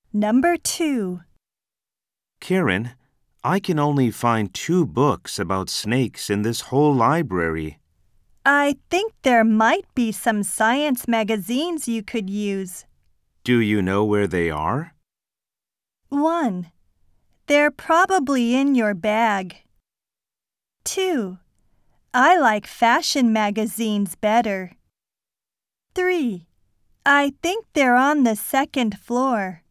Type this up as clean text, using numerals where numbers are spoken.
Number 2. Karen, I can only find 2 books about snakes in this whole library. I think there might be some science magazines you could use. Do you know where they are? 1. They're probably in your bag. 2. I like fashion magazines better. 3. I think they're on the second floor.